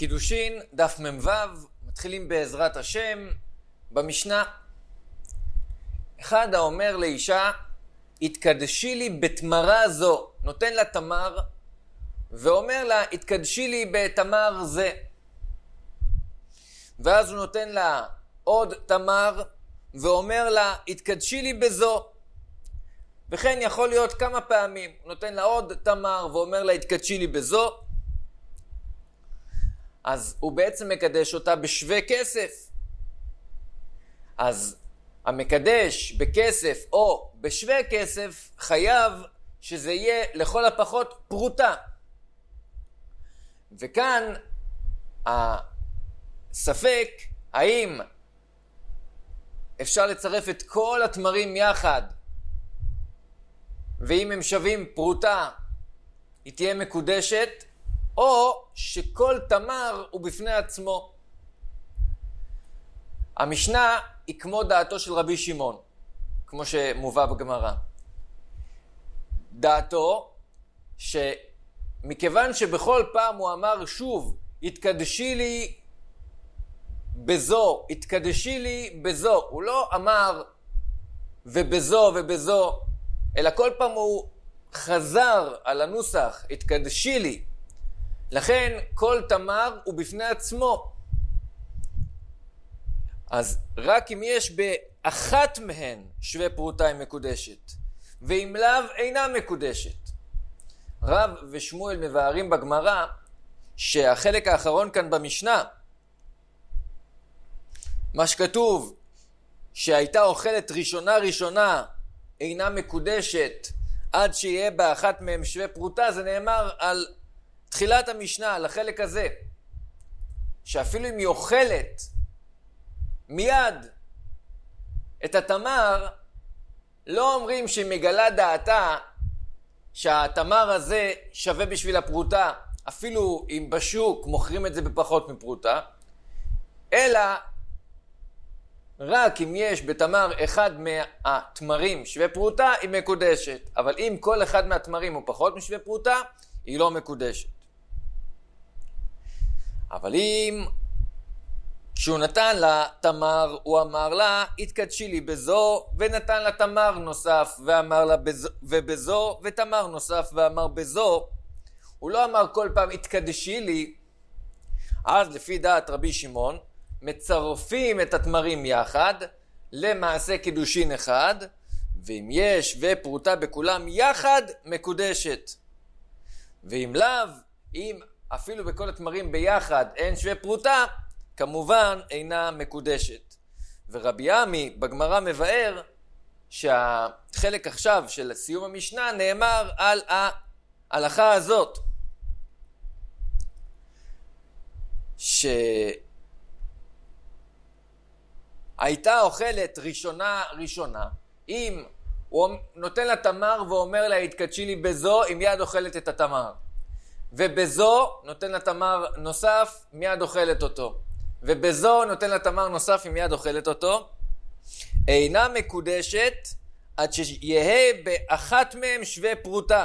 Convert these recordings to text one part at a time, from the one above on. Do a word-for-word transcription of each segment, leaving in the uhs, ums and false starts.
קידושין, דף מ"ו, מתחילים בעזרת השם במשנה. אחד האומר לאישה, התקדשי לי בתמרה זו, נותן לה תמר, ואומר לה, התקדשי לי בתמר זה. ואז הוא נותן לה עוד תמר, ואומר לה, התקדשי לי בזו. וכן יכול להיות כמה פעמים, הוא נותן לה עוד תמר, ואומר לה, התקדשי לי בזו. אז הוא בעצם מקדש אותה בשווה כסף. אז המקדש בכסף או בשווה כסף חייב שזה יהיה לכל הפחות פרוטה. וכאן הספק האם אפשר לצרף את כל התמרים יחד, ואם הם שווים פרוטה היא תהיה מקודשת, או שכל תמר הוא בפני עצמו. המשנה היא כמו דעתו של רבי שמעון, כמו שמובא בגמרא. דעתו שמכיוון שבכל פעם הוא אמר שוב, התקדשי לי בזו, התקדשי לי בזו. הוא לא אמר ובזו ובזו, אלא כל פעם הוא חזר על הנוסח, התקדשי לי. לכן כל תמר הוא בפני עצמו. אז רק אם יש באחת מהן שווה פרוטה היא מקודשת, ואם לאו אינה מקודשת. רב ושמואל מבארים בגמרא שהחלק האחרון כאן במשנה, מה שכתוב שהייתה אוכלת ראשונה ראשונה אינה מקודשת עד שיהיה באחת מהם שווה פרוטה, זה נאמר על תחילת המשנה, על החלק הזה, שאפילו אם היא אוכלת מיד את התמר, לא אומרים שהיא מגלה דעתה שהתמר הזה שווה בשביל הפרוטה, אפילו אם בשוק מוכרים את זה בפחות מפרוטה, אלא רק אם יש בתמר אחד מהתמרים שווה פרוטה היא מקודשת, אבל אם כל אחד מהתמרים הוא פחות משווה פרוטה היא לא מקודשת. אבל אם כשהוא נתן לה תמר, הוא אמר לה, התקדשי לי בזו, ונתן לה תמר נוסף, ואמר לה בזו, ובזו, ותמר נוסף, ואמר בזו, הוא לא אמר כל פעם, התקדשי לי. אז לפי דעת רבי שמעון, מצרפים את התמרים יחד, למעשה קידושין אחד, ואם יש ופרוטה בכולם יחד, מקודשת. ואם לאו, אם אפילו בכל התמרים ביחד אין שווה פרוטה, כמובן אינה מקודשת. ורבי עמי בגמרא מבאר שהחלק עכשיו של סיום המשנה נאמר על ההלכה הזאת, שהייתה אוכלת ראשונה ראשונה, אם הוא נותן לה תמר ואומר לה התקדשי לי בזו, היא מיד אוכלת את התמר, ובזו נותן לה תמר נוסף, מיד אוכלת אותו, ובזו נותן לה תמר נוסף, היא מיד אוכלת אותו, אינה מקודשת עד שיהיה באחת מהם שווה פרוטה.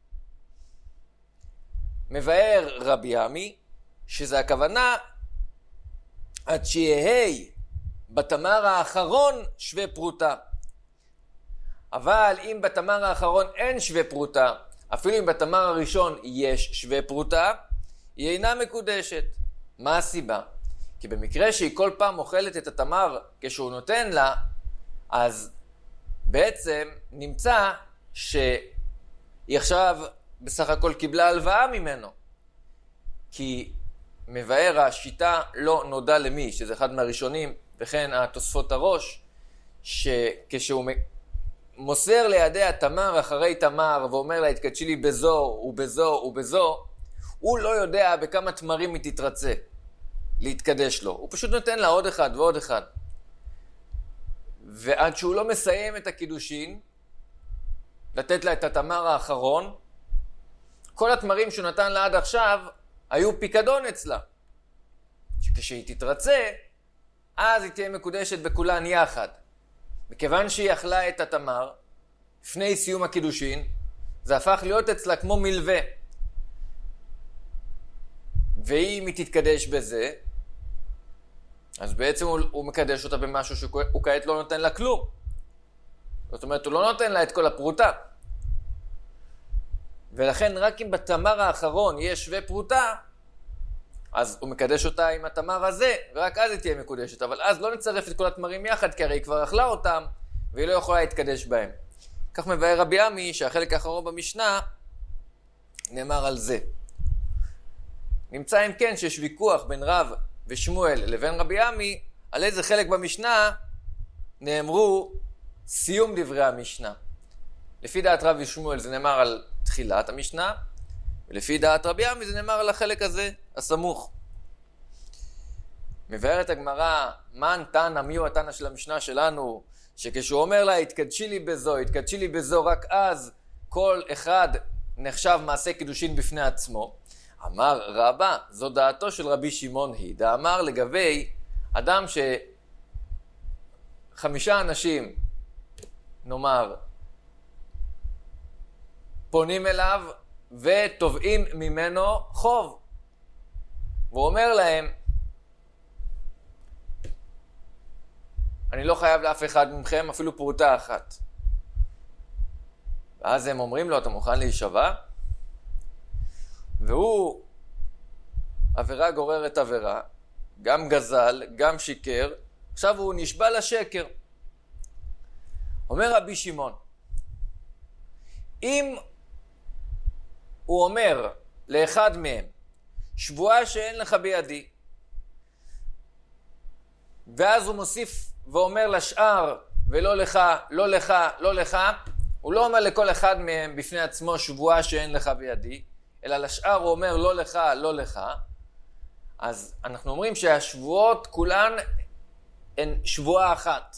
מבאר רבי עמי שזה הכוונה עד שיהיה בתמר האחרון שווה פרוטה. אבל אם בתמר האחרון אין שווה פרוטה, אפילו אם בתמר הראשון יש שווה פרוטה, היא אינה מקודשת. מה הסיבה? כי במקרה שהיא כל פעם אוכלת את התמר כשהוא נותן לה, אז בעצם נמצא שהיא עכשיו בסך הכל קיבלה הלוואה ממנו. כי מבאר השיטה לא נודע למי, שזה אחד מהראשונים, וכן התוספות הראש, שכשהוא מוסר לידיה תמר אחרי תמר ואומר לה התקדשי לי בזו ובזו ובזו, הוא לא יודע בכמה תמרים היא תתרצה להתקדש לו. הוא פשוט נותן לה עוד אחד ועוד אחד. ועד שהוא לא מסיים את הקידושין, לתת לה את התמר האחרון, כל התמרים שהוא נתן לה עד עכשיו היו פיקדון אצלה. שכשהיא תתרצה, אז היא תהיה מקודשת בכולן יחד. מכיוון שהיא אכלה את התמר, לפני סיום הקידושין, זה הפך להיות אצלה כמו מלווה. ואם היא תתקדש בזה, אז בעצם הוא, הוא מקדש אותה במשהו שהוא כעת לא נותן לה כלום. זאת אומרת, הוא לא נותן לה את כל הפרוטה. ולכן רק אם בתמר האחרון יש שווה פרוטה, אז הוא מקדש אותה עם התמר הזה, ורק אז היא תהיה מקודשת. אבל אז לא נצרף את כל התמרים יחד, כי הרי היא כבר אכלה אותם, והיא לא יכולה להתקדש בהם. כך מבאר רבי עמי שהחלק האחרון במשנה נאמר על זה. נמצא אם כן שיש ויכוח בין רב ושמואל לבין רבי עמי, על איזה חלק במשנה נאמרו סיום דברי המשנה. לפי דעת רב ושמואל זה נאמר על תחילת המשנה, ולפי דעת רבי עמי זה נאמר על החלק הזה, הסמוך. מבארת הגמרא, מה תנא, מי הוא התנא של המשנה שלנו, שכשהוא אומר לה, התקדשי לי בזו, התקדשי לי בזו, רק אז כל אחד נחשב מעשה קידושין בפני עצמו. אמר רבא, זו דעתו של רבי שמעון היא. דאמר לגבי אדם שחמישה אנשים, נאמר, פונים אליו ותובעים ממנו חוב. והוא אומר להם, אני לא חייב לאף אחד מכם אפילו פרוטה אחת. ואז הם אומרים לו, אתה מוכן להישבע? והוא, עבירה גוררת עבירה, גם גזל, גם שיקר, עכשיו הוא נשבע לשקר. אומר רבי שמעון, אם הוא אומר לאחד מהם, שבועה שאין לך בידי, ואז הוא מוסיף ואומר לשאר, ולא לך, לא לך, לא לך, הוא לא אומר לכל אחד מהם בפני עצמו שבועה שאין לך בידי, אלא לשאר הוא אומר לא לך, לא לך, אז אנחנו אומרים שהשבועות כולן הן שבועה אחת.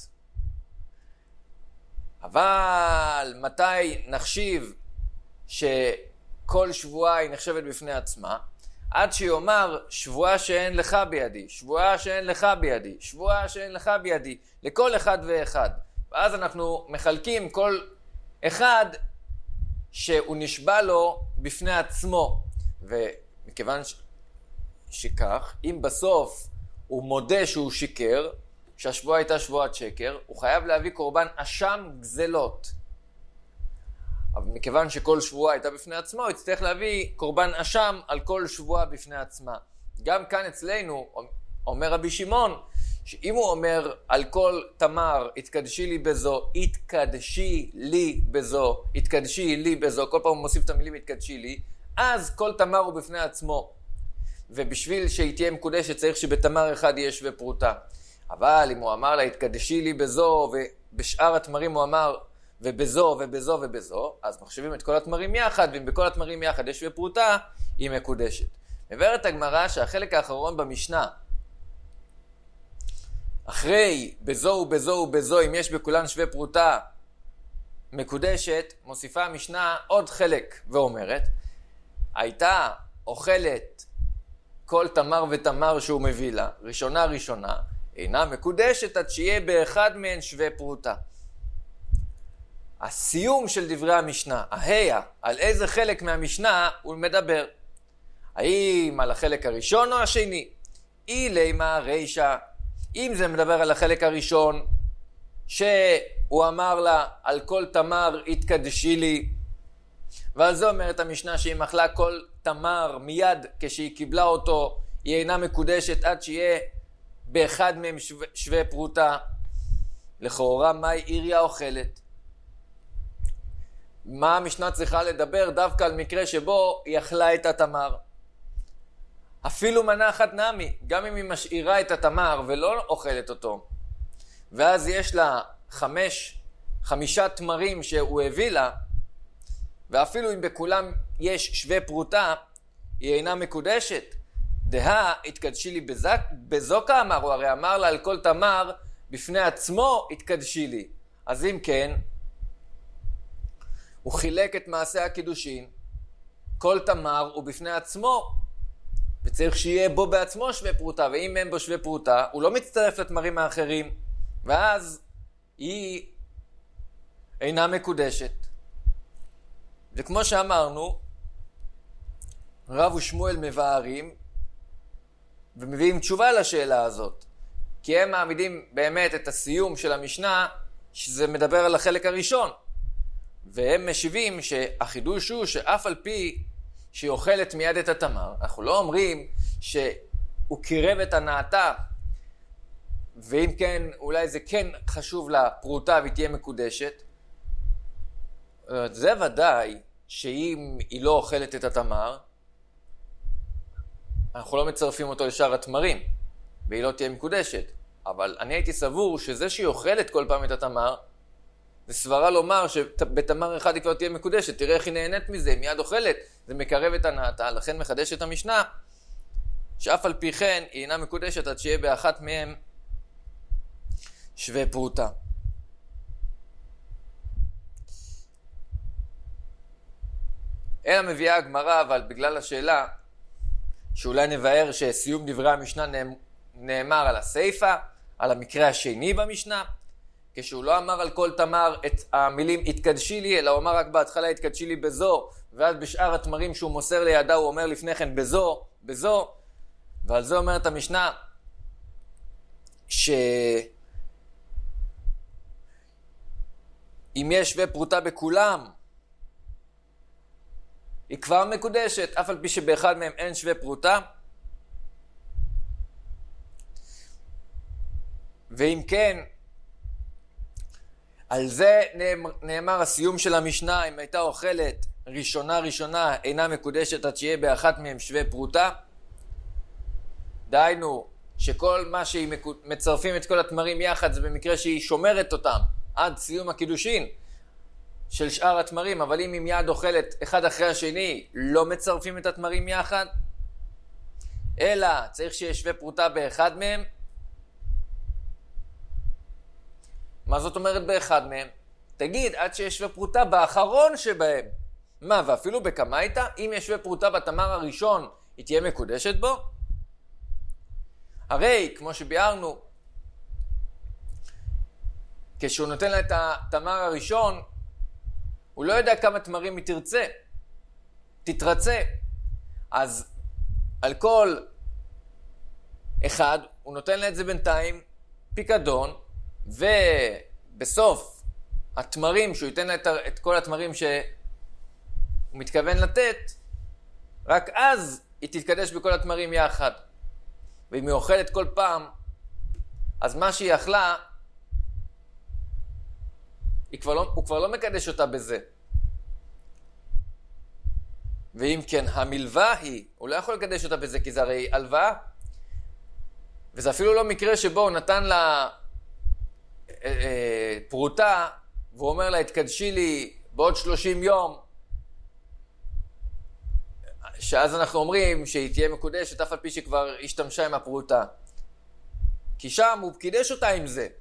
אבל מתי נחשיב שכל שבועה היא נחשבת בפני עצמה? עד שיאמר שבועה שאין לך בידי, שבועה שאין לך בידי, שבועה שאין לך בידי, לכל אחד ואחד. ואז אנחנו מחלקים כל אחד שהוא נשבע לו בפני עצמו. ומכיוון ש... שכך, אם בסוף הוא מודה שהוא שיקר, שהשבועה הייתה שבועת שקר, הוא חייב להביא קורבן אשם גזלות. אבל מכיוון שכל שבועה הייתה בפני עצמו, הוא יצטרך להביא קורבן אשם על כל שבועה בפני עצמה. גם כאן אצלנו, אומר רבי שמעון, שאם הוא אומר על כל תמר, התקדשי לי בזו, התקדשי לי בזו, התקדשי לי בזו, כל פעם הוא מוסיף את המילים התקדשי לי, אז כל תמר הוא בפני עצמו. ובשביל שהיא תהיה מקודשת צריך שבתמר אחד יהיה שווה פרוטה. אבל אם הוא אמר לה התקדשי לי בזו, ובשאר התמרים הוא אמר ובזו ובזו ובזו, אז מחשבים את כל התמרים יחד, ואם בכל התמרים יחד יש שווה פרוטה, היא מקודשת. מבארת הגמרא שהחלק האחרון במשנה, אחרי בזו ובזו ובזו, אם יש בכולן שווה פרוטה מקודשת, מוסיפה המשנה עוד חלק ואומרת, הייתה אוכלת כל תמר ותמר שהוא מביא לה, ראשונה ראשונה, אינה מקודשת עד שיהיה באחד מהן שווה פרוטה. הסיום של דברי המשנה, ההיה, על איזה חלק מהמשנה הוא מדבר. האם על החלק הראשון או השני? אילי מה רישה, אם זה מדבר על החלק הראשון, שהוא אמר לה על כל תמר התקדשי לי, ועל זה אומרת המשנה שהיא אכלה כל תמר מיד כשהיא קיבלה אותו, היא אינה מקודשת עד שיהיה באחד מהם שווה, שווה פרוטה. לכאורה מהי עיריה אוכלת? מה המשנה צריכה לדבר דווקא על מקרה שבו היא אכלה את התמר? אפילו מנה אחת נמי, גם אם היא משאירה את התמר ולא אוכלת אותו, ואז יש לה חמש, חמישה תמרים שהוא הביא לה, ואפילו אם בכולם יש שווה פרוטה, היא אינה מקודשת. דה, התקדשי לי בזק, בזו כאמר, הוא הרי אמר לה על כל תמר בפני עצמו התקדשי לי. אז אם כן, הוא חילק את מעשה הקידושין, כל תמר הוא בפני עצמו, וצריך שיהיה בו בעצמו שווה פרוטה, ואם אין בו שווה פרוטה, הוא לא מצטרף לתמרים האחרים, ואז היא אינה מקודשת. וכמו שאמרנו, רב ושמואל מבארים ומביאים תשובה לשאלה הזאת. כי הם מעמידים באמת את הסיום של המשנה, שזה מדבר על החלק הראשון. והם משיבים שהחידוש הוא שאף על פי שהיא אוכלת מיד את התמר, אנחנו לא אומרים שהוא קירב את הנעתה, ואם כן, אולי זה כן חשוב לפרוטה והיא תהיה מקודשת. זה ודאי שאם היא לא אוכלת את התמר, אנחנו לא מצרפים אותו לשאר התמרים, והיא לא תהיה מקודשת. אבל אני הייתי סבור שזה שהיא אוכלת כל פעם את התמר, זה סברה לומר שבתמר אחד היא כבר תהיה מקודשת. תראה איך היא נהנית מזה, היא מיד אוכלת, זה מקרב את הנעתה, לכן מחדש את המשנה, שאף על פי כן היא אינה מקודשת עד שיהיה באחת מהם שווה פרוטה. אלא מביאה הגמרא, אבל בגלל השאלה, שאולי נבהר שסיום דברי המשנה נאמר על הסייפה, על המקרה השני במשנה, כשהוא לא אמר על כל תמר את המילים התקדשי לי, אלא הוא אמר רק בהתחלה התקדשי לי בזו, ואז בשאר התמרים שהוא מוסר לידה הוא אומר לפני כן בזו, בזו, ועל זה אומרת המשנה, שאם יש שווה פרוטה בכולם, היא כבר מקודשת, אף על פי שבאחד מהם אין שווה פרוטה. ואם כן, על זה נאמר, נאמר הסיום של המשנה, אם הייתה אוכלת ראשונה ראשונה אינה מקודשת עד שיהיה באחת מהם שווה פרוטה. דהיינו שכל מה שהיא מצרפים את כל התמרים יחד זה במקרה שהיא שומרת אותם עד סיום הקידושין של שאר התמרים, אבל אם היא מיד אוכלת אחד אחרי השני, לא מצרפים את התמרים יחד, אלא צריך שיהיה שווה פרוטה באחד מהם. מה זאת אומרת באחד מהם? תגיד, עד שיש שווה פרוטה באחרון שבהם. מה, ואפילו בכמה איתה? אם יש שווה פרוטה בתמר הראשון, היא תהיה מקודשת בו? הרי, כמו שביארנו, כשהוא נותן לה את התמר הראשון, הוא לא יודע כמה תמרים היא תרצה, תתרצה. אז על כל אחד, הוא נותן לה את זה בינתיים, פיקדון, ובסוף התמרים, שהוא ייתן לה את כל התמרים שהוא מתכוון לתת, רק אז היא תתקדש בכל התמרים יחד. ואם היא אוכלת כל פעם, אז מה שהיא אכלה, היא כבר לא, הוא כבר לא מקדש אותה בזה. ואם כן, המלווה היא, הוא לא יכול לקדש אותה בזה, כי זה הרי הלוואה. וזה אפילו לא מקרה שבו הוא נתן לה אה, אה, פרוטה, והוא אומר לה, התקדשי לי בעוד שלושים יום, שאז אנחנו אומרים שהיא תהיה מקודשת, אף על פי שכבר השתמשה עם הפרוטה. כי שם הוא קידש אותה עם זה.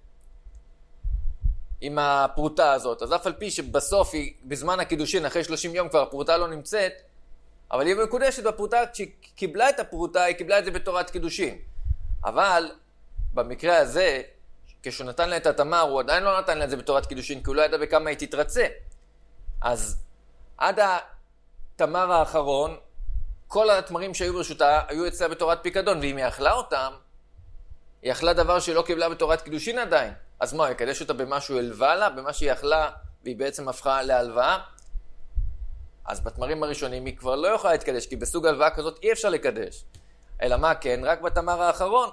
עם הפרוטה הזאת. אז אף על פי שבסוף היא, בזמן הקידושין, אחרי שלושים יום כבר הפרוטה לא נמצאת, אבל היא מקודשת בפרוטה, כשהיא קיבלה את הפרוטה, היא קיבלה את זה בתורת קידושין. אבל במקרה הזה, כשהוא נתן לה את התמר, הוא עדיין לא נתן לה את זה בתורת קידושין, כי הוא לא ידע בכמה היא תתרצה. אז עד התמר האחרון, כל התמרים שהיו ברשותה, היו אצלה בתורת פיקדון, ואם היא אכלה אותם, היא אכלה דבר שהיא לא קיבלה בתורת קידושין עדיין. אז מה, יקדש אותה במה שהוא הלווה לה, במה שהיא אכלה, והיא בעצם הפכה להלוואה? אז בתמרים הראשונים היא כבר לא יכולה להתקדש, כי בסוג הלוואה כזאת אי אפשר לקדש. אלא מה כן? רק בתמר האחרון.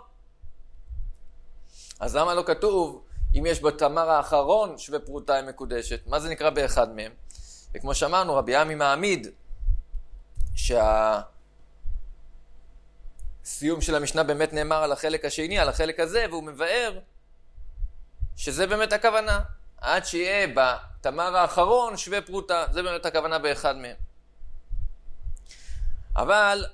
אז למה לא כתוב, אם יש בתמר האחרון שווה פרוטה היא מקודשת? מה זה נקרא באחד מהם? וכמו שאמרנו, רבי עמי מעמיד, שהסיום של המשנה באמת נאמר על החלק השני, על החלק הזה, והוא מבאר שזה באמת הכוונה. עד שיהיה בתמר האחרון שווה פרוטה, זה באמת הכוונה באחד מהם. אבל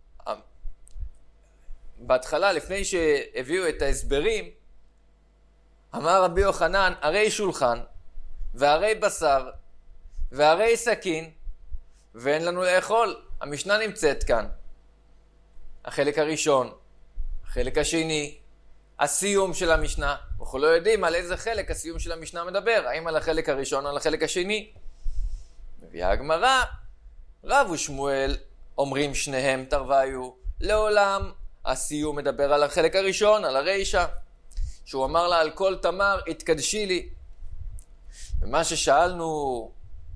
בהתחלה, לפני שהביאו את ההסברים, אמר רבי יוחנן, הרי שולחן, והרי בשר, והרי סכין, ואין לנו לאכול. המשנה נמצאת כאן. החלק הראשון, החלק השני, הסיום של המשנה. אנחנו לא יודעים על איזה חלק הסיום של המשנה מדבר, האם על החלק הראשון או על החלק השני. מביאה הגמרא, רב ושמואל אומרים שניהם תרוויו, לעולם הסיום מדבר על החלק הראשון, על הרישה, שהוא אמר לה על כל תמר התקדשי לי. ומה ששאלנו,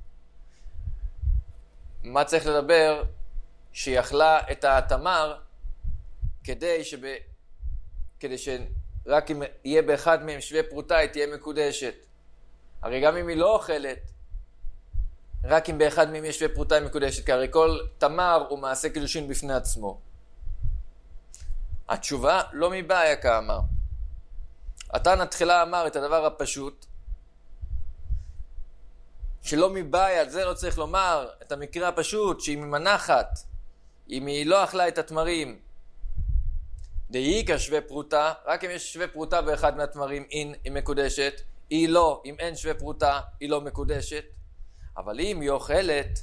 מה צריך לדבר, שיכלה את התמר כדי, שב... כדי שרק אם יהיה באחד מהם שווה פרוטה היא תהיה מקודשת. הרי גם אם היא לא אוכלת, רק אם באחד מהם יש שווה פרוטה היא מקודשת, כי הרי כל תמר הוא מעשה קידושין בפני עצמו. התשובה לא מבעיה כאמר. התנא תחילה אמר את הדבר הפשוט, שלא מבעיה, על זה לא צריך לומר את המקרה הפשוט, שהיא ממנחת, אם היא לא אכלה את התמרים, דאיקה שווה פרוטה, רק אם יש שווה פרוטה באחד מהתמרים, היא מקודשת, היא לא, אם אין שווה פרוטה, היא לא מקודשת. אבל אם היא אוכלת,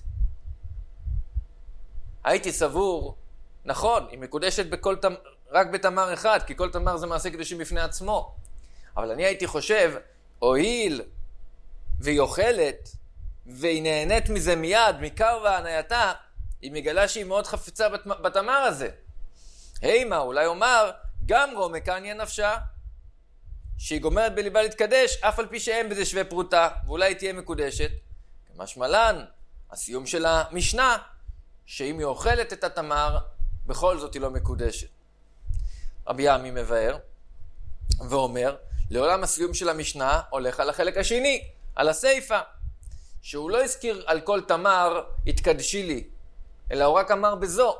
הייתי סבור, נכון, היא מקודשת בכל תמר, רק בתמר אחד, כי כל תמר זה מעשה קידושין בפני עצמו. אבל אני הייתי חושב, הואיל והיא אוכלת, והיא נהנית מזה מיד, מקר והנייתה, היא מגלה שהיא מאוד חפצה בתמר הזה. הימה, אולי אומר, גם רומא קניה נפשה, שהיא גומרת בליבה להתקדש, אף על פי שאין בזה שווה פרוטה, ואולי תהיה מקודשת. משמע לן, הסיום של המשנה, שאם היא אוכלת את התמר, בכל זאת היא לא מקודשת. רבי עמי מבאר ואומר, לעולם הסיום של המשנה הולך על החלק השני, על הסיפה, שהוא לא הזכיר על כל תמר התקדשי לי, אלא הוא רק אמר בזו.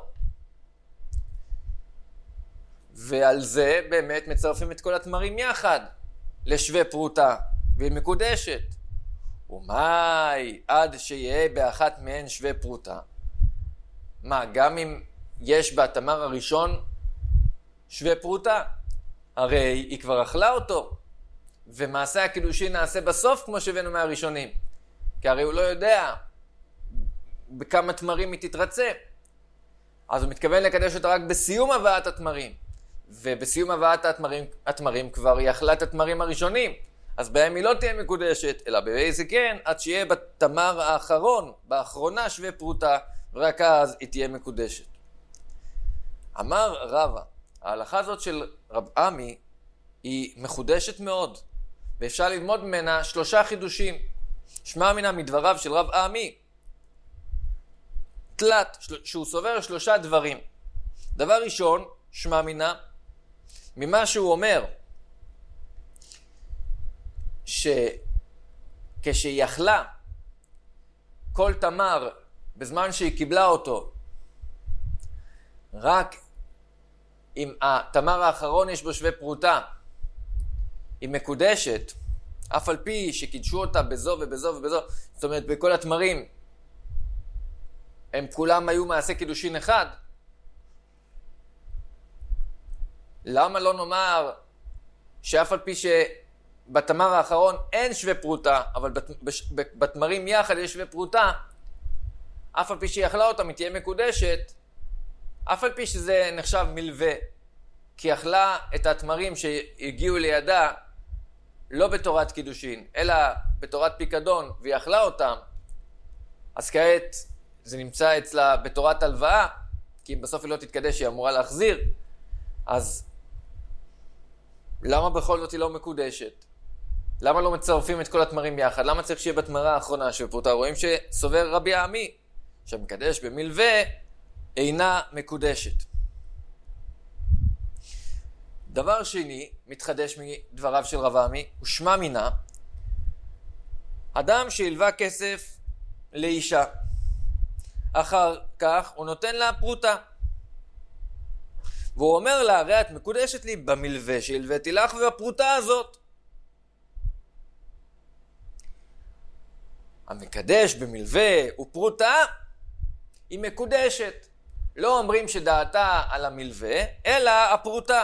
ועל זה באמת מצרפים את כל התמרים יחד, לשווה פרוטה, והיא מקודשת. ומאי, עד שיהיה באחת מהן שווה פרוטה. מה, גם אם יש בתמר הראשון שווה פרוטה, הרי היא כבר אכלה אותו, ומעשה הקידושין נעשה בסוף כמו שהבאנו מהראשונים, כי הרי הוא לא יודע בכמה תמרים היא תתרצה, אז הוא מתכוון לקדש אותה רק בסיום הבאת התמרים, ובסיום הבאת התמרים, התמרים כבר היא אכלה את התמרים הראשונים, אז בהם היא לא תהיה מקודשת, אלא באיזה כן, עד שיהיה בתמר האחרון, באחרונה שווה פרוטה, ורק אז היא תהיה מקודשת. אמר רבא, ההלכה הזאת של רב עמי היא מחודשת מאוד, ואפשר ללמוד ממנה שלושה חידושים. שמע מינה מדבריו של רב עמי, תלת, שהוא סובר שלושה דברים. דבר ראשון, שמע מינה, ממה שהוא אומר, שכשהיא אכלה כל תמר בזמן שהיא קיבלה אותו, רק אם התמר האחרון יש בו שווה פרוטה, היא מקודשת, אף על פי שקידשו אותה בזו ובזו ובזו, זאת אומרת בכל התמרים, הם כולם היו מעשה קידושין אחד. למה לא נאמר שאף על פי שבתמר האחרון אין שווה פרוטה, אבל בתמרים יחד יש שווה פרוטה, אף על פי שהיא אכלה אותה, היא תהיה מקודשת, אף על פי שזה נחשב מלווה, כי אכלה את התמרים שהגיעו לידה לא בתורת קידושין, אלא בתורת פיקדון, והיא אכלה אותם, אז כעת זה נמצא אצלה בתורת הלוואה, כי אם בסוף היא לא תתקדש, היא אמורה להחזיר. אז למה בכל זאת היא לא מקודשת? למה לא מצרפים את כל התמרים יחד? למה צריך שיהיה בתמרה האחרונה שבפרוטה? רואים שסובר רבי עמי, שמקדש במלווה, אינה מקודשת. דבר שני, מתחדש מדבריו של רב עמי, הוא שמע מינה, אדם שהלווה כסף לאישה, אחר כך הוא נותן לה פרוטה, והוא אומר לה, הרי את מקודשת לי במלווה שהלוויתי לך ובפרוטה הזאת. המקדש במלווה ופרוטה היא מקודשת. לא אומרים שדעתה על המלווה, אלא הפרוטה.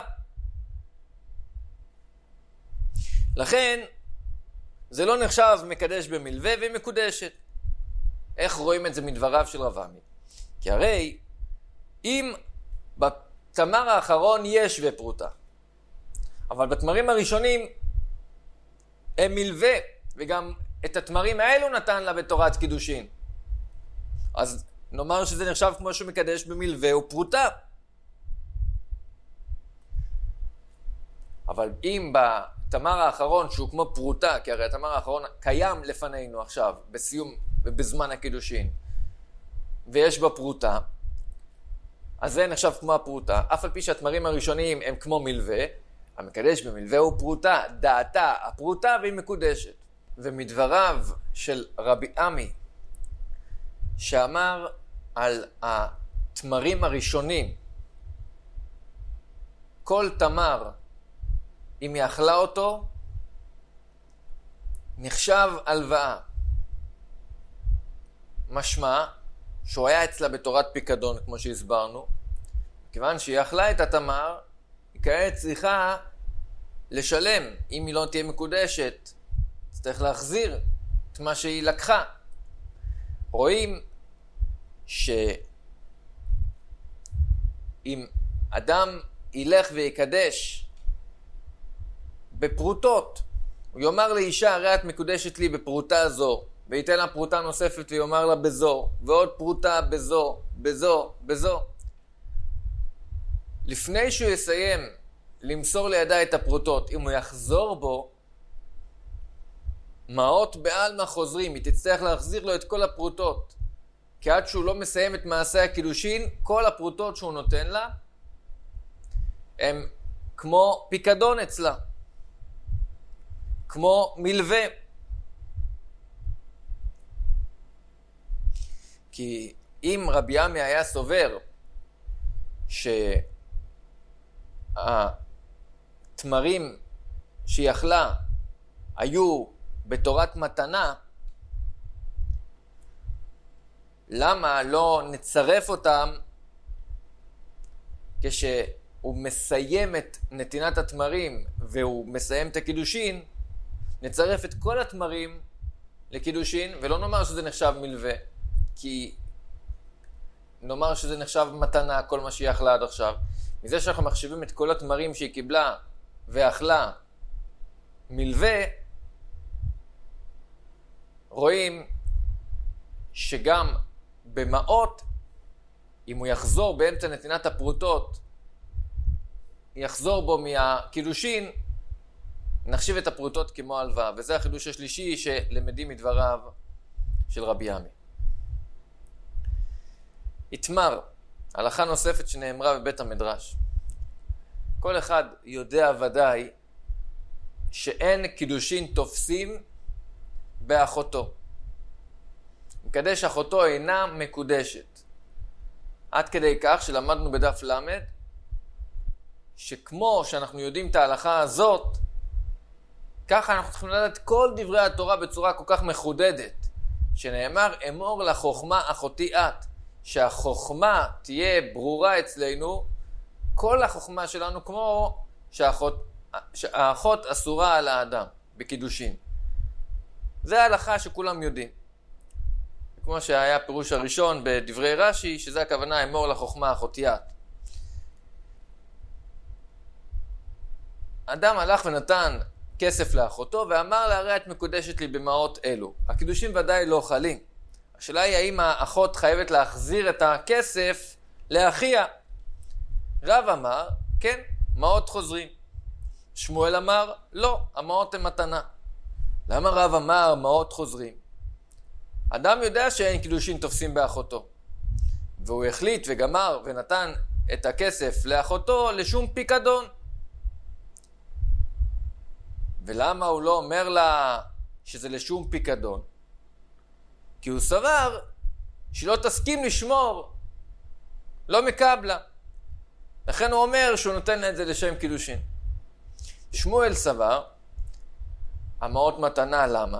לכן, זה לא נחשב מקדש במלווה והיא מקודשת. איך רואים את זה מדבריו של רב עמי? כי הרי, אם בתמר האחרון יש שווה פרוטה, אבל בתמרים הראשונים הם מלווה, וגם את התמרים האלו נתן לה בתורת קידושין. אז נאמר שזה נחשב כמו שהוא מקדש במלווה ופרוטה. אבל אם בתמר האחרון שהוא כמו פרוטה, כי הרי התמר האחרון קיים לפנינו עכשיו, בסיום ובזמן הקידושין, ויש בה פרוטה, אז זה נחשב כמו הפרוטה, אף על פי שהתמרים הראשונים הם כמו מלווה, המקדש במלווה הוא פרוטה, דעתה הפרוטה והיא מקודשת. ומדבריו של רבי עמי, שאמר על התמרים הראשונים, כל תמר, אם היא אכלה אותו, נחשב הלוואה. משמע שהוא היה אצלה בתורת פיקדון, כמו שהסברנו, כיוון שהיא אכלה את התמר, היא כעת צריכה לשלם. אם היא לא תהיה מקודשת, צריך להחזיר את מה שהיא לקחה. רואים שאם אדם ילך ויקדש בפרוטות, הוא יאמר לאישה, הרי את מקודשת לי בפרוטה זו, וייתן לה פרוטה נוספת ויאמר לה בזו, ועוד פרוטה בזו, בזו, בזו. לפני שהוא יסיים למסור לידה את הפרוטות, אם הוא יחזור בו, מעות בעלמא חוזרים, היא תצטרך להחזיר לו את כל הפרוטות. כי עד שהוא לא מסיים את מעשה הקידושין, כל הפרוטות שהוא נותן לה, הם כמו פיקדון אצלה. כמו מלווה. כי אם רבי עמי היה סובר שהתמרים שהיא אכלה היו בתורת מתנה, למה לא נצרף אותם כשהוא מסיים את נתינת התמרים והוא מסיים את הקידושין, נצרף את כל התמרים לקידושין, ולא נאמר שזה נחשב מלווה, כי נאמר שזה נחשב מתנה, כל מה שהיא אכלה עד עכשיו. מזה שאנחנו מחשיבים את כל התמרים שהיא קיבלה ואכלה מלווה, רואים שגם במעות, אם הוא יחזור באמצע נתינת הפרוטות, יחזור בו מהקידושין, נחשיב את הפרוטות כמו הלוואה. וזה החידוש השלישי שלמדים מדבריו של רבי עמי. התמר, הלכה נוספת שנאמרה בבית המדרש. כל אחד יודע ודאי שאין קידושין תופסים באחותו. מקדש אחותו אינה מקודשת. עד כדי כך שלמדנו בדף למד, שכמו שאנחנו יודעים את ההלכה הזאת, ככה אנחנו צריכים לדעת כל דברי התורה בצורה כל כך מחודדת, שנאמר, אמור לחוכמה אחותי את, שהחוכמה תהיה ברורה אצלנו, כל החוכמה שלנו כמו שהאחות, שהאחות אסורה על האדם בקידושין. זה ההלכה שכולם יודעים. כמו שהיה פירוש הראשון בדברי רש"י, שזה הכוונה אמור לחוכמה אחותי את. אדם הלך ונתן כסף לאחותו ואמר לה, הרי את מקודשת לי במעות אלו. הקידושים ודאי לא חלים. השאלה היא האם האחות חייבת להחזיר את הכסף לאחיה. רב אמר, כן, מעות חוזרים. שמואל אמר, לא, המעות הן מתנה. למה רב אמר מעות חוזרים? אדם יודע שאין קידושין תופסים באחותו. והוא החליט וגמר ונתן את הכסף לאחותו לשום פיקדון. ולמה הוא לא אומר לה שזה לשום פיקדון? כי הוא סבר שלא תסכים לשמור, לא מקבלה. לכן הוא אומר שהוא נותן לה את זה לשם קידושין. שמואל סבר, המעות מתנה, למה?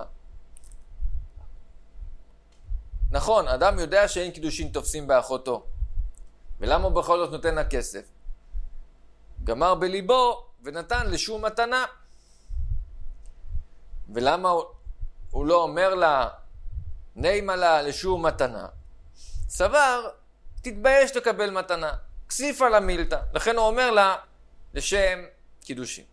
נכון, אדם יודע שאין קידושין תופסים באחותו. ולמה הוא בכל זאת נותן לה כסף? גמר בליבו ונתן לשום מתנה. ולמה הוא, הוא לא אומר לה, נעימה לה לשום מתנה? סבר, תתבייש לקבל מתנה. כסיפה לה מילתא. לכן הוא אומר לה, לשם קידושין.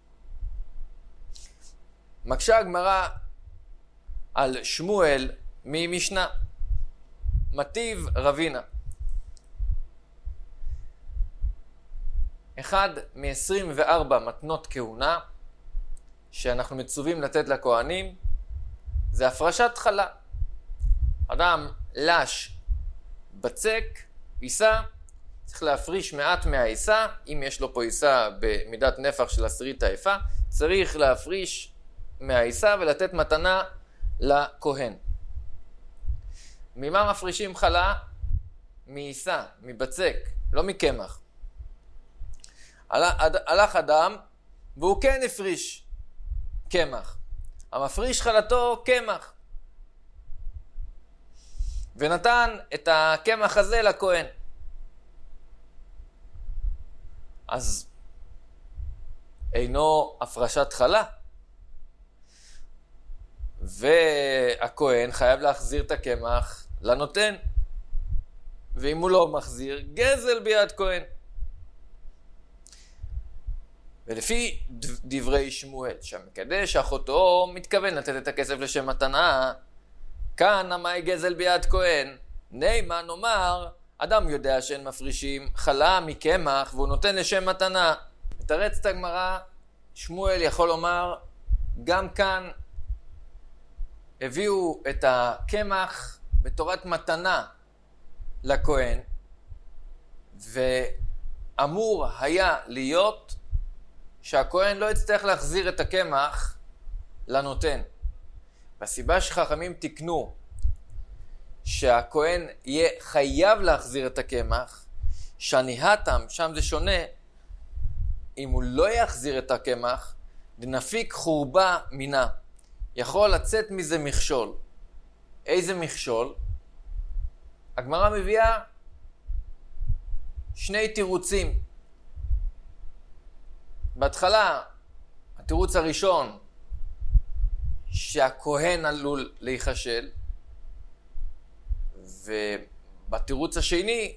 מקשה הגמרא על שמואל ממשנה. מטיב רבינה. אחד מ-עשרים וארבע מתנות כהונה שאנחנו מצווים לתת לכהנים זה הפרשת חלה. אדם לש בצק, עיסה, צריך להפריש מעט מהעיסה. אם יש לו פה עיסה במידת נפח של עשירית האפה, צריך להפריש מהעיסה ולתת מתנה לכהן. ממה מפרישים חלה? מעיסה, מבצק, לא מקמח. הלך אדם והוא כן הפריש קמח. המפריש חלתו קמח. ונתן את הקמח הזה לכהן. אז אינו הפרשת חלה. והכהן חייב להחזיר את הקמח לנותן. ואם הוא לא מחזיר, גזל ביד כהן. ולפי דברי שמואל, שהמקדש אחותו מתכוון לתת את הכסף לשם מתנה, כאן אמי גזל ביד כהן. נימה נאמר, אדם יודע שאין מפרישים חלה מקמח והוא נותן לשם מתנה. מתרץ את הגמרא, שמואל יכול לומר, גם כאן הביאו את הקמח בתורת מתנה לכהן, ואמור היה להיות שהכהן לא יצטרך להחזיר את הקמח לנותן. והסיבה שחכמים תקנו שהכהן יהיה חייב להחזיר את הקמח, שניהתם, שם זה שונה, אם הוא לא יחזיר את הקמח, דנפיק חורבה מינה. יכול לצאת מזה מכשול. איזה מכשול? הגמרא מביאה שני תירוצים. בהתחלה, התירוץ הראשון, שהכהן עלול להיחשל, ובתירוץ השני,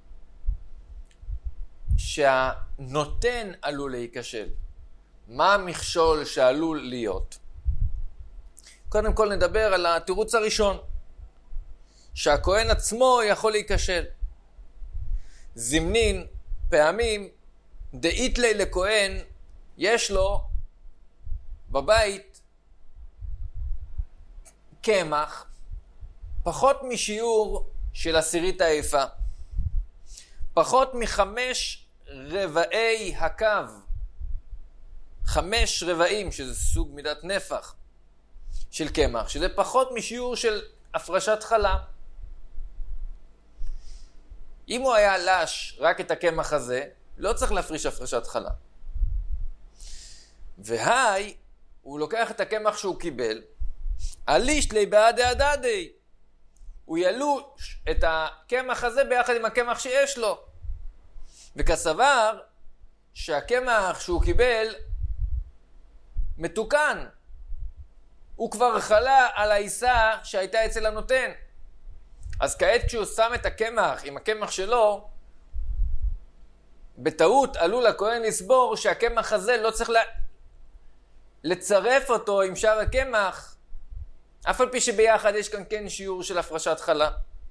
שהנותן עלול להיכשל. מה המכשול שעלול להיות? קודם כל נדבר על התירוץ הראשון, שהכהן עצמו יכול להיכשל. זמנין, פעמים, דאית לי לכהן, יש לו בבית קמח, פחות משיעור של עשירית האפה, פחות מחמש רבעי הקו, חמש רבעים, שזה סוג מידת נפח של קמח, שזה פחות משיעור של הפרשת חלה. אם הוא היה לש רק את הקמח הזה, לא צריך להפריש הפרשת חלה. והי, הוא לוקח את הקמח שהוא קיבל, עליש לי בעדי הדדי. הוא ילוש את הקמח הזה ביחד עם הקמח שיש לו. וכסבר שהקמח שהוא קיבל מתוקן. הוא כבר חלה על העיסה שהייתה אצל הנותן. אז כעת כשהוא שם את הקמח עם הקמח שלו, בטעות עלול הכהן לסבור שהקמח הזה לא צריך לצרף אותו עם שאר הקמח, אף על פי שביחד יש כאן כן שיעור של הפרשת חלה.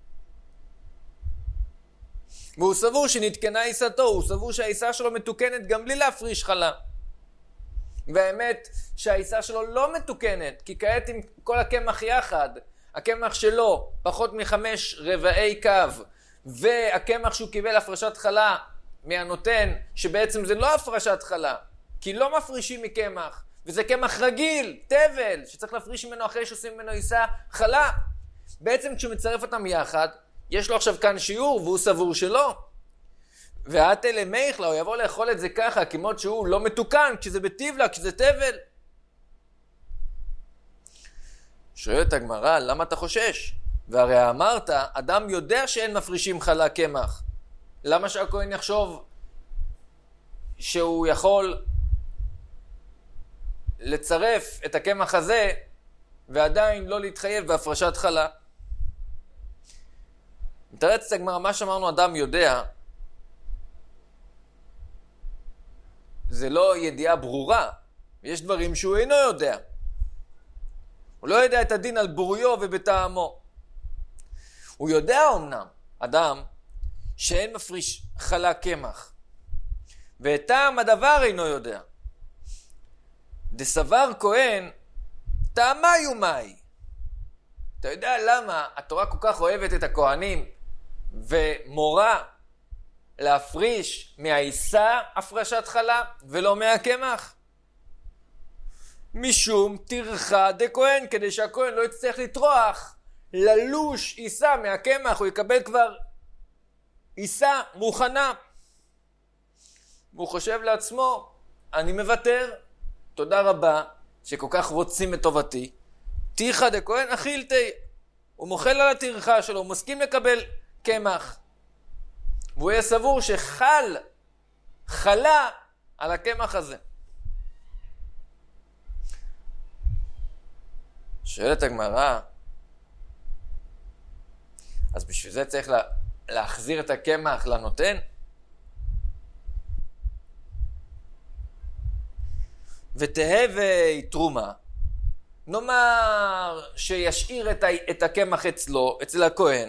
והוא סבור שנתקנה עיסתו, הוא סבור שהעיסה שלו מתוקנת גם בלי להפריש חלה. והאמת שהעיסה שלו לא מתוקנת, כי כעת עם כל הקמח יחד, הקמח שלו פחות מחמש רבעי קו, והקמח שהוא קיבל הפרשת חלה מהנותן, שבעצם זה לא הפרשת חלה, כי לא מפרישים מקמח, וזה קמח רגיל, תבל, שצריך להפריש ממנו אחרי שעושים ממנו עיסה חלה. בעצם כשהוא מצרף אותם יחד, יש לו עכשיו כאן שיעור, והוא סבור שלא. ועתה למייכלה, הוא יבוא לאכול את זה ככה, כמות שהוא לא מתוקן, כשזה בטבלה, כשזה תבל. שואלת הגמרא, למה אתה חושש? והרי אמרת, אדם יודע שאין מפרישים חלה קמח. למה שהכהן יחשוב שהוא יכול לצרף את הקמח הזה ועדיין לא להתחייב בהפרשת חלה? מתרץ את הגמרא, מה שאמרנו אדם יודע, זה לא ידיעה ברורה. יש דברים שהוא אינו יודע. הוא לא יודע את הדין על בוריו ובטעמו. הוא יודע אומנם, אדם, שאין מפריש חלה קמח. ואת טעם הדבר אינו יודע. דסבר כהן, טעמי ומאי. אתה יודע למה התורה כל כך אוהבת את הכהנים ומורה להפריש מהעיסה הפרשת חלה ולא מהקמח? משום טרחה דכהן, כדי שהכהן לא יצטרך לטרוח ללוש עיסה מהקמח, הוא יקבל כבר עיסה מוכנה. והוא חושב לעצמו, אני מוותר, תודה רבה שכל כך רוצים את טובתי. טרחה דכהן אכילתי, הוא מוחל על הטרחה שלו, הוא מסכים לקבל קמח. והוא יהיה סבור שחל, חלה על הקמח הזה. שואלת הגמרא, אז בשביל זה צריך לה, להחזיר את הקמח לנותן? ותהווה תרומה, נאמר שישאיר את, ה, את הקמח אצלו, אצל הכהן,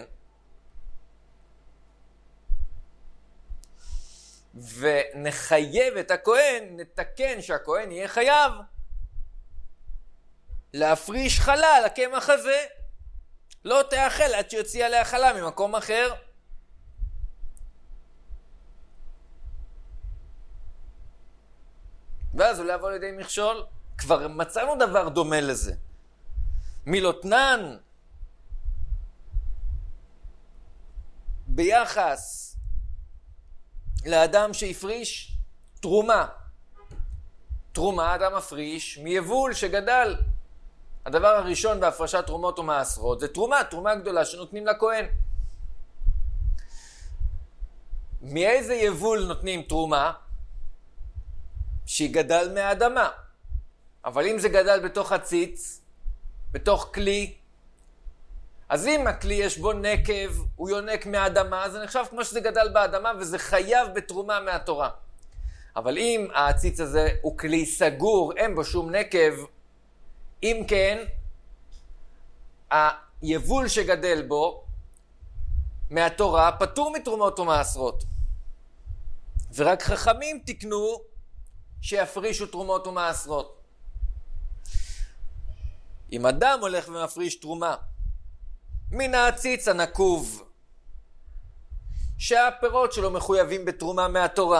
ונחייב את הכהן, נתקן שהכהן יהיה חייב להפריש חלה על הקמח הזה, לא תאכל עד שיוציא עליה חלה ממקום אחר. ואז הוא לא יבוא לידי מכשול. כבר מצאנו דבר דומה לזה. מילותנן ביחס לאדם שהפריש תרומה. תרומה אדם מפריש מיבול שגדל. הדבר הראשון בהפרשת תרומות ומעשרות זה תרומה, תרומה גדולה שנותנים לכהן. מאיזה יבול נותנים תרומה? שהיא גדל מהאדמה. אבל אם זה גדל בתוך הציץ, בתוך כלי, אז אם הכלי יש בו נקב, הוא יונק מהאדמה, זה נחשב כמו שזה גדל באדמה וזה חייב בתרומה מהתורה. אבל אם הציץ הזה הוא כלי סגור, אין בו שום נקב, אם כן, היבול שגדל בו מהתורה פטור מתרומות ומעשרות. ורק חכמים תקנו שיפרישו תרומות ומעשרות. אם אדם הולך ומפריש תרומה מן העציץ הנקוב, שהפירות שלו מחויבים בתרומה מהתורה,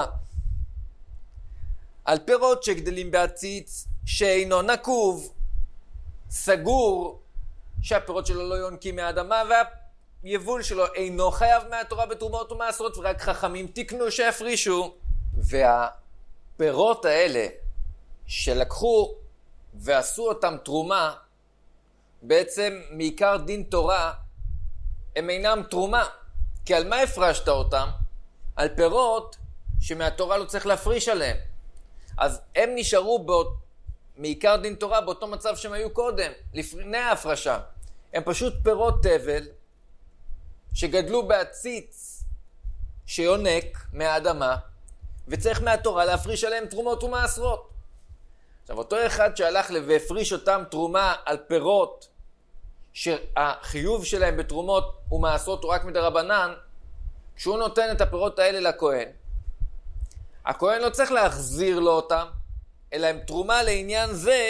על פירות שגדלים בעציץ שאינו נקוב, סגור, שהפירות שלו לא יונקים מהאדמה והיבול שלו אינו חייב מהתורה בתרומות ומעשרות, ורק חכמים תקנו שיפרישו. והפירות האלה שלקחו ועשו אותם תרומה, בעצם מעיקר דין תורה הם אינם תרומה. כי על מה הפרשת אותם? על פירות שמהתורה לא צריך להפריש עליהם. אז הם נשארו באות, מעיקר דין תורה באותו מצב שהם היו קודם, לפני ההפרשה. הם פשוט פירות תבל שגדלו בעציץ שיונק מהאדמה, וצריך מהתורה להפריש עליהם תרומות ומעשרות. עכשיו, אותו אחד שהלך והפריש אותם תרומה על פירות שהחיוב שלהם בתרומות ומעשרות הוא רק מדרבנן, כשהוא נותן את הפירות האלה לכהן, הכהן לא צריך להחזיר לו אותם, אלא הם תרומה לעניין זה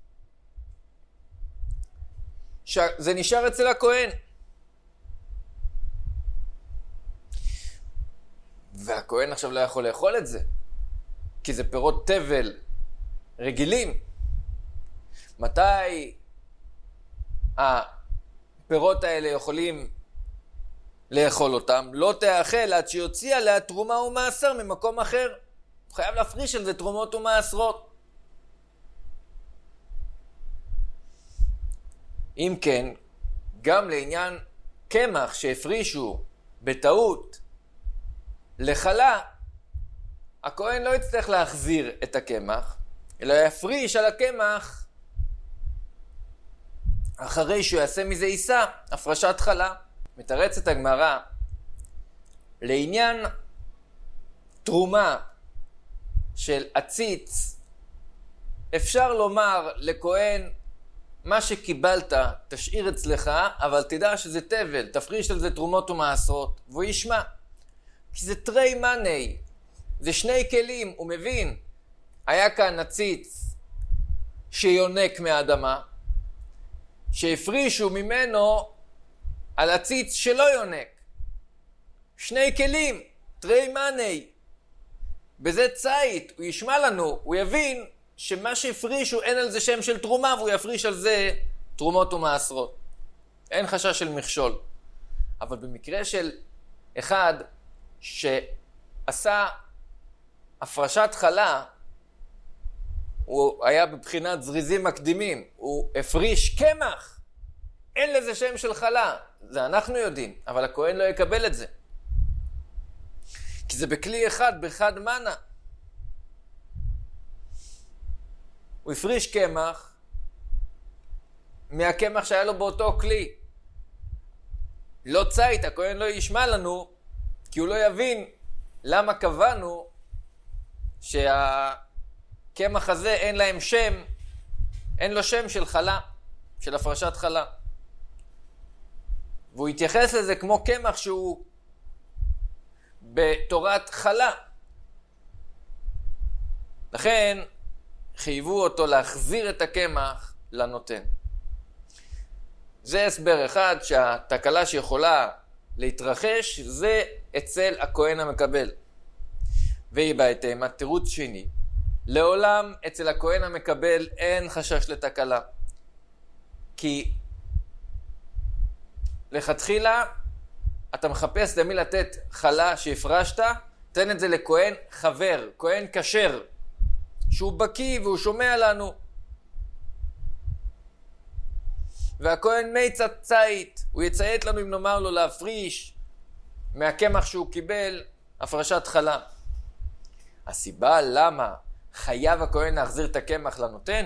שזה נשאר אצל הכהן. והכהן עכשיו לא יכול לאכול את זה, כי זה פירות תבל רגילים. מתי הפירות האלה יכולים לאכול אותם? לא תאכל עד שיוציא עליה תרומה ומעשר ממקום אחר. הוא חייב להפריש על זה תרומות ומעשרות. אם כן, גם לעניין קמח שהפרישו בטעות לחלה, הכהן לא יצטרך להחזיר את הקמח, אלא יפריש על הקמח אחרי שהוא יעשה מזה עיסה, הפרשת חלה. מתרצת הגמרא, לעניין תרומה של עציץ, אפשר לומר לכהן, מה שקיבלת תשאיר אצלך, אבל תדע שזה תבל, תפריש על זה תרומות ומעשרות, והוא ישמע. כי זה תרי מני, זה שני כלים, הוא מבין. היה כאן עציץ שיונק מהאדמה, שהפרישו ממנו על הציץ שלא יונק. שני כלים, תרי מני. בזה צית, הוא ישמע לנו, הוא יבין שמה שהפרישו אין על זה שם של תרומה, והוא יפריש על זה תרומות ומעשרות. אין חשש של מכשול. אבל במקרה של אחד שעשה הפרשת חלה, הוא היה בבחינת זריזים מקדימים, הוא הפריש קמח, אין לזה שם של חלה, זה אנחנו יודעים, אבל הכהן לא יקבל את זה. כי זה בכלי אחד, באחד מנה. הוא הפריש קמח מהקמח שהיה לו באותו כלי. לא צית, הכהן לא ישמע לנו, כי הוא לא יבין למה קבענו שהקמח הזה אין להם שם, אין לו שם של חלה, של הפרשת חלה. והוא יתייחס לזה כמו קמח שהוא בתורת חלה. לכן חייבו אותו להחזיר את הקמח לנותן. זה הסבר אחד, שהתקלה שיכולה להתרחש זה אצל הכהן המקבל. והיא בהתאמה, תירוץ שני, לעולם אצל הכהן המקבל אין חשש לתקלה. כי לכתחילה אתה מחפש למי לתת חלה שהפרשת, תן את זה לכהן חבר, כהן כשר, שהוא בקיא והוא שומע לנו. והכהן מיצת צית, הוא יציית לנו אם נאמר לו להפריש מהקמח שהוא קיבל הפרשת חלה. הסיבה למה חייב הכהן להחזיר את הקמח לנותן,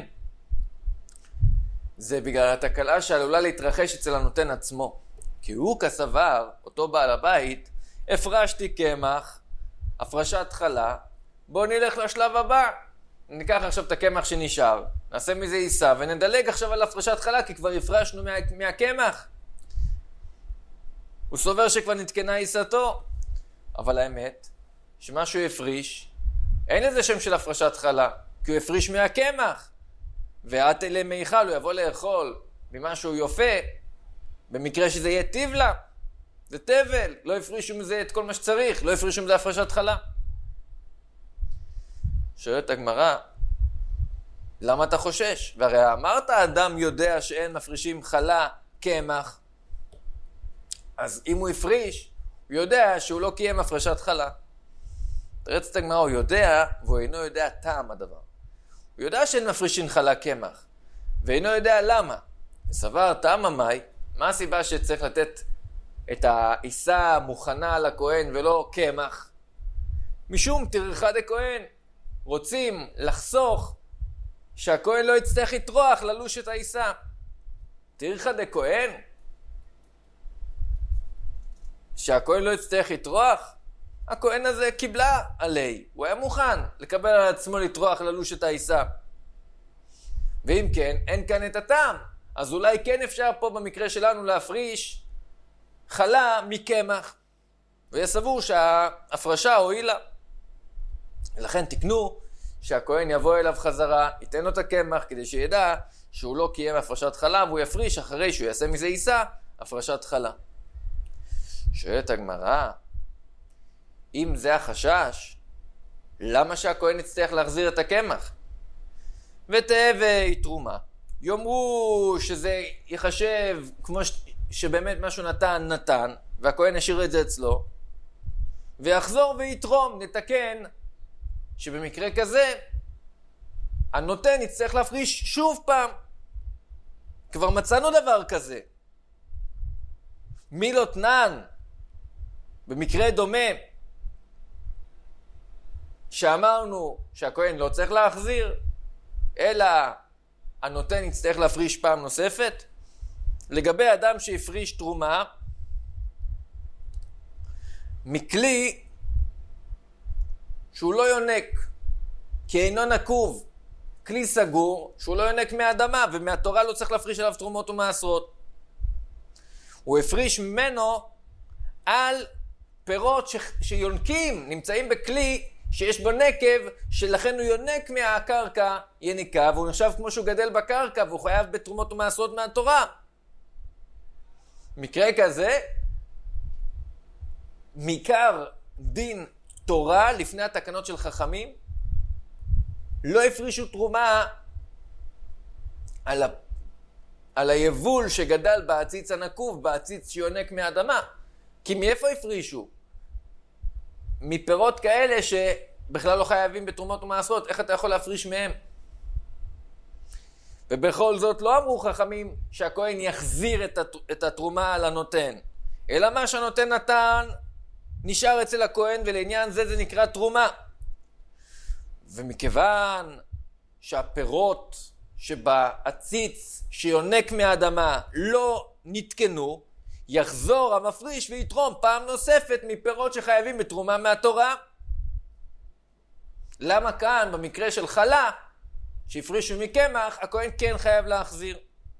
זה בגלל התקלה שעלולה להתרחש אצל הנותן עצמו. כי הוא כסבר, אותו בעל הבית, הפרשתי קמח, הפרשת חלה, בוא נלך לשלב הבא. ניקח עכשיו את הקמח שנשאר, נעשה מזה עיסה ונדלג עכשיו על הפרשת חלה, כי כבר הפרשנו מה, מהקמח. הוא סובר שכבר נתקנה עיסתו, אבל האמת שמה שהוא הפריש, אין לזה שם של הפרשת חלה, כי הוא הפריש מהקמח. ואת אלה מיכל, הוא יבוא לאכול ממשהו יופה, במקרה שזה יהיה טבלה, זה טבל, לא הפרישו מזה את כל מה שצריך, לא הפרישו מזה הפרשת חלה. שואלת הגמרא, למה אתה חושש? והרי אמרת אדם יודע שאין מפרישים חלה קמח, אז אם הוא הפריש, הוא יודע שהוא לא קיים הפרשת חלה. תרץ את הגמרא, הוא יודע, והוא אינו יודע טעם הדבר. הוא יודע שאין מפרישים חלה קמח, ואינו יודע למה. וסבר טעם המאי, מה הסיבה שצריך לתת את העיסה מוכנה לכהן ולא קמח? משום טרחה דכהן. רוצים לחסוך שהכהן לא יצטרך לטרוח ללוש את העיסה. טרחה דכהן? שהכהן לא יצטרך לטרוח? הכהן הזה קיבלה עלי. הוא היה מוכן לקבל על עצמו לטרוח ללוש את העיסה. ואם כן, אין כאן את הטעם. אז אולי כן אפשר פה במקרה שלנו להפריש חלה מקמח. ויסבור שההפרשה הועילה. ולכן תקנו שהכהן יבוא אליו חזרה, ייתן לו את הקמח כדי שידע שהוא לא קיים הפרשת חלה, והוא יפריש אחרי שהוא יעשה מזה עיסה הפרשת חלה. שואלת הגמרא, אם זה החשש, למה שהכהן יצטרך להחזיר את הקמח? ותהווה תרומה. יאמרו שזה יחשב כמו ש... שבאמת משהו נתן נתן, והכהן ישאיר את זה אצלו, ויחזור ויתרום, נתקן, שבמקרה כזה הנותן יצטרך להפריש שוב פעם. כבר מצאנו דבר כזה. מילות נן, במקרה דומה, שאמרנו שהכהן לא צריך להחזיר, אלא הנותן יצטרך להפריש פעם נוספת. לגבי אדם שהפריש תרומה מכלי שהוא לא יונק, כי אינו נקוב, כלי סגור שהוא לא יונק מהאדמה, ומהתורה לא צריך להפריש עליו תרומות ומעשרות. הוא הפריש ממנו על פירות ש... שיונקים, נמצאים בכלי שיש בו נקב, שלכן הוא יונק מהקרקע יניקה, והוא נחשב כמו שהוא גדל בקרקע, והוא חייב בתרומות ומעשרות מהתורה. מקרה כזה, מעיקר דין תורה לפני התקנות של חכמים, לא הפרישו תרומה על, ה... על היבול שגדל בעציץ הנקוב, בעציץ שיונק מהאדמה. כי מאיפה הפרישו? מפירות כאלה שבכלל לא חייבים בתרומות ומעשרות, איך אתה יכול להפריש מהם? ובכל זאת לא אמרו חכמים שהכהן יחזיר את התרומה לנותן, אלא מה שהנותן נתן נשאר אצל הכהן, ולעניין זה זה נקרא תרומה. ומכיוון שהפירות שבעציץ שיונק מהאדמה לא נתקנו, יחזור המפריש ויתרום פעם נוספת מפירות שחייבים בתרומה מהתורה. למה כאן במקרה של חלה שהפרישו מקמח הכהן כן חייב להחזיר?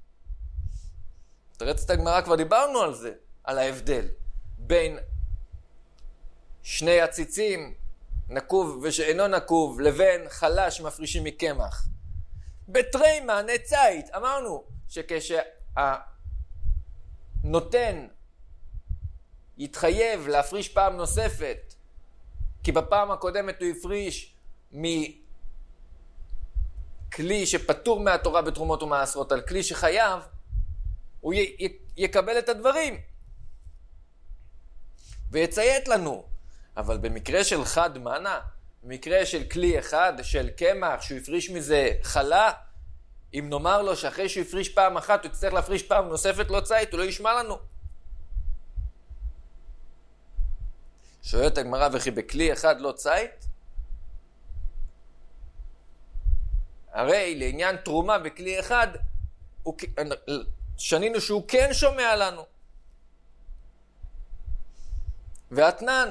תראה את הגמרא, כבר דיברנו על זה, על ההבדל בין שני עציצים נקוב ושאינו נקוב לבין חלה שמפרישים מקמח. בתרי מענה צית אמרנו שכשהנותן יתחייב להפריש פעם נוספת, כי בפעם הקודמת הוא הפריש מכלי שפטור מהתורה בתרומות ומעשרות על כלי שחייב, הוא י- י- יקבל את הדברים ויציית לנו. אבל במקרה של חד מנה, במקרה של כלי אחד, של קמח, שהוא הפריש מזה חלה, אם נאמר לו שאחרי שהוא הפריש פעם אחת, הוא יצטרך להפריש פעם נוספת לא צית, הוא לא ישמע לנו. שואלת הגמרא, וכי בכלי אחד לא צית? הרי לעניין תרומה בכלי אחד, הוא, שנינו שהוא כן שומע לנו. והתנן,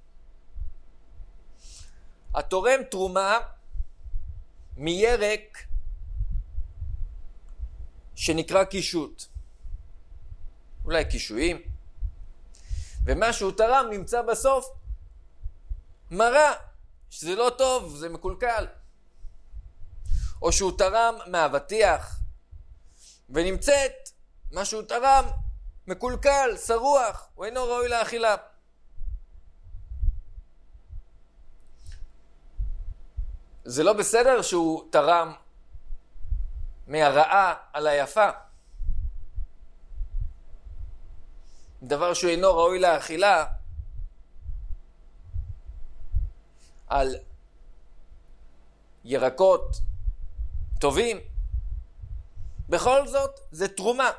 התורם תרומה מירק שנקרא קישוט, אולי קישויים, ומה שהוא תרם נמצא בסוף מראה שזה לא טוב, זה מקולקל. או שהוא תרם מהבטיח ונמצאת מה שהוא תרם מקולקל, שרוח, הוא אינו ראוי לאכילה. זה לא בסדר שהוא תרם מהרעה על היפה. דבר שהוא אינו ראוי לאכילה, על ירקות טובים. בכל זאת זה תרומה.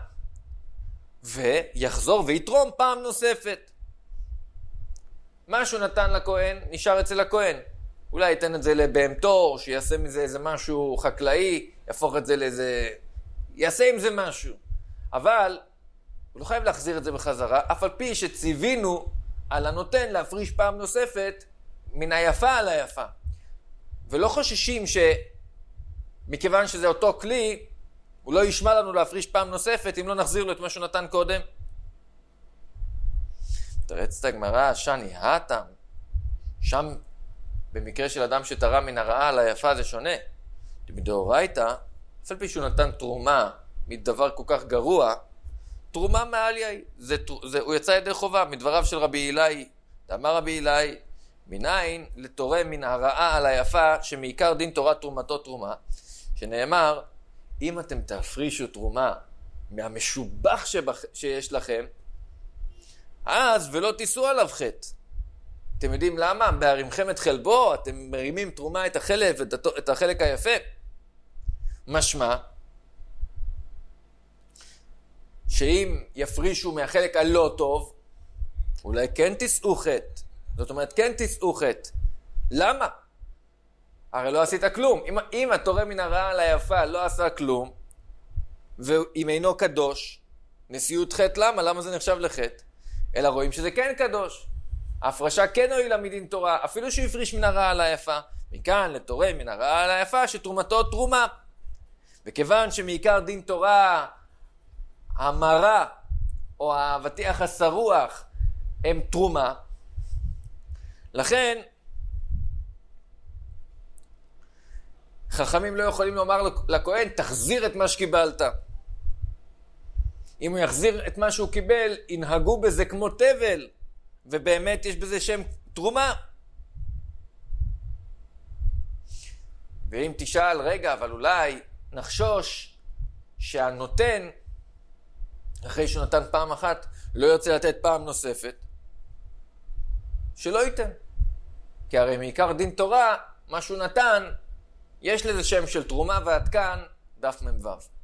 ויחזור ויתרום פעם נוספת. מה שהוא נתן לכהן נשאר אצל הכהן. אולי ייתן את זה לבהמתו, שיעשה מזה איזה משהו חקלאי, יהפוך את זה לאיזה... יעשה עם זה משהו. אבל הוא לא חייב להחזיר את זה בחזרה, אף על פי שציווינו על הנותן להפריש פעם נוספת מן היפה על היפה. ולא חוששים שמכיוון שזה אותו כלי, הוא לא ישמע לנו להפריש פעם נוספת אם לא נחזיר לו את מה שהוא נתן קודם. תרץ את הגמרא, שני הטם. שם במקרה של אדם שתרם מן הרעה על היפה זה שונה. מדאורייתא, אף על פי שהוא נתן תרומה מדבר כל כך גרוע, תרומה מעליה, זה, זה, הוא יצא ידי חובה, מדבריו של רבי אילאי. אמר רבי אילאי, מניין לתורם מן הרעה על היפה, שמעיקר דין תורה תרומתו תרומה, שנאמר, אם אתם תפרישו תרומה מהמשובח שבח, שיש לכם, אז ולא תיסעו עליו חטא. אתם יודעים למה? בהרימכם את חלבו, אתם מרימים תרומה את החלב, את, את החלק היפה. משמע, שאם יפרישו מהחלק הלא טוב, אולי כן תיסעו חטא. זאת אומרת, כן תיסעו חטא. למה? הרי לא עשית כלום. אם, אם התורם מן הרעה על היפה לא עשה כלום, ואם אינו קדוש, נשיאות חטא, למה? למה זה נחשב לחטא? אלא רואים שזה כן קדוש. ההפרשה כן הועילה מדין תורה, אפילו שהוא הפריש מן הרעה על היפה. מכאן לתורם מן הרעה על היפה שתרומתו תרומה. וכיוון שמעיקר דין תורה, המרה או האבטיח השרוח הם תרומה, לכן חכמים לא יכולים לומר לכהן, תחזיר את מה שקיבלת. אם הוא יחזיר את מה שהוא קיבל, ינהגו בזה כמו תבל, ובאמת יש בזה שם תרומה. ואם תשאל, רגע, אבל אולי נחשוש שהנותן, אחרי שהוא נתן פעם אחת, לא יוצא לתת פעם נוספת, שלא ייתן. כי הרי מעיקר דין תורה, מה שהוא נתן, יש לזה שם של תרומה, ועד כאן דף ממבב.